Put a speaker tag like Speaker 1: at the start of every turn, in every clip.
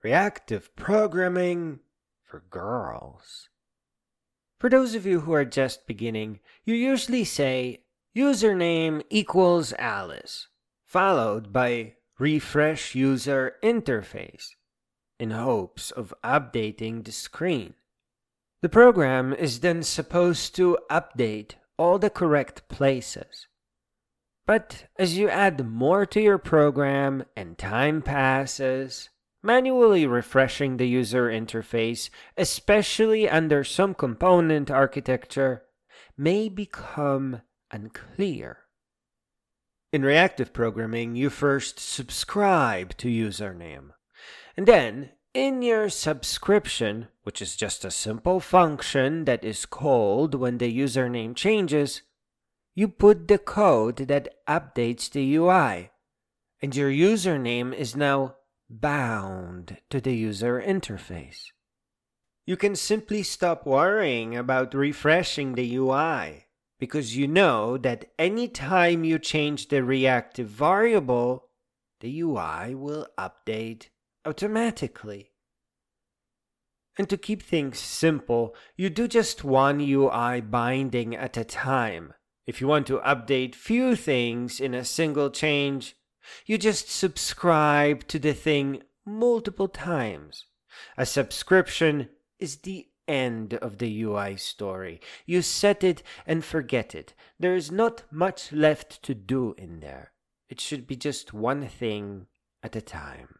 Speaker 1: Reactive programming for girls. For those of you who are just beginning, you usually say username equals Alice, followed by refresh user interface, in hopes of updating the screen. The program is then supposed to update all the correct places. But as you add more to your program and time passes, manually refreshing the user interface, especially under some component architecture, may become unclear. In reactive programming, you first subscribe to username, and then in your subscription, which is just a simple function that is called when the username changes, you put the code that updates the UI, and your username is now bound to the user interface. You can simply stop worrying about refreshing the UI because you know that any time you change the reactive variable, the UI will update automatically. And to keep things simple, you do just one UI binding at a time. If you want to update few things in a single change, you just subscribe to the thing multiple times. A subscription is the end of the UI story. You set it and forget it. There is not much left to do in there. It should be just one thing at a time.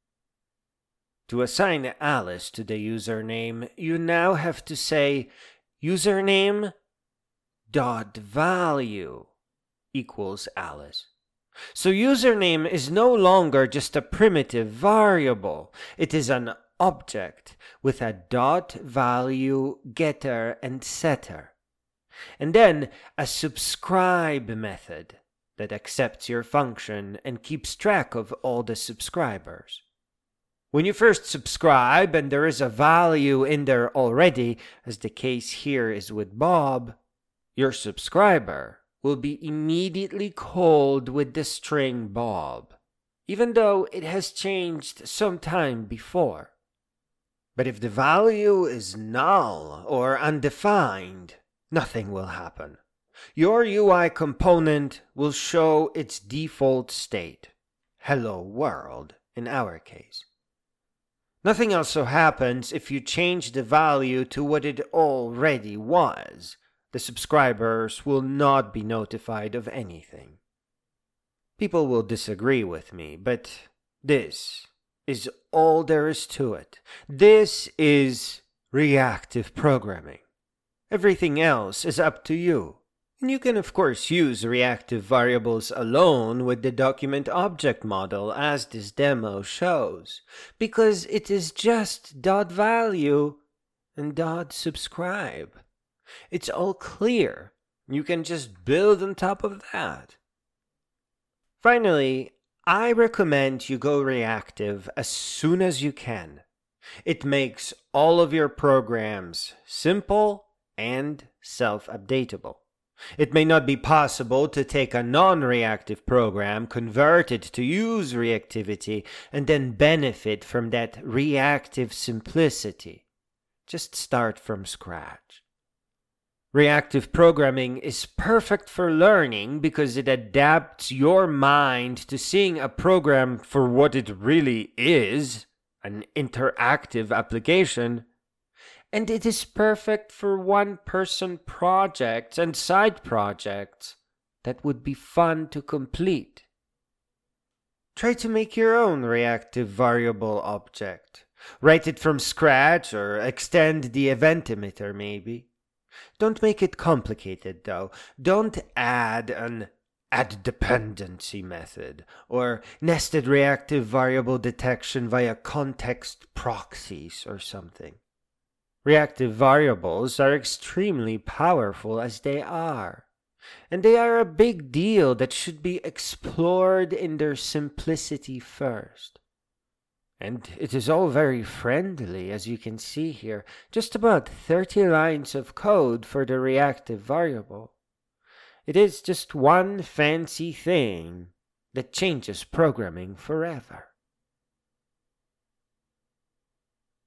Speaker 1: To assign Alice to the username, you now have to say username dot value equals Alice. So username is no longer just a primitive variable. It is an object with a dot value getter and setter. And then a subscribe method that accepts your function and keeps track of all the subscribers. When you first subscribe and there is a value in there already, as the case here is with Bob, your subscriber will be immediately called with the string Bob, even though it has changed some time before. But if the value is null or undefined, nothing will happen. Your UI component will show its default state, hello world in our case. Nothing also happens if you change the value to what it already was. The subscribers will not be notified of anything. People will disagree with me, but this is all there is to it. This is reactive programming. Everything else is up to you. And you can of course use reactive variables alone with the document object model as this demo shows, because it is just .value and .subscribe. It's all clear. You can just build on top of that. Finally, I recommend you go reactive as soon as you can. It makes all of your programs simple and self-updatable. It may not be possible to take a non-reactive program, convert it to use reactivity, and then benefit from that reactive simplicity. Just start from scratch. Reactive programming is perfect for learning because it adapts your mind to seeing a program for what it really is, an interactive application. And it is perfect for one-person projects and side projects that would be fun to complete. Try to make your own reactive variable object. Write it from scratch or extend the event emitter maybe. Don't make it complicated though. Don't add an add dependency method or nested reactive variable detection via context proxies or something. Reactive variables are extremely powerful as they are, and they are a big deal that should be explored in their simplicity first. And it is all very friendly, as you can see here, just about 30 lines of code for the reactive variable. It is just one fancy thing that changes programming forever.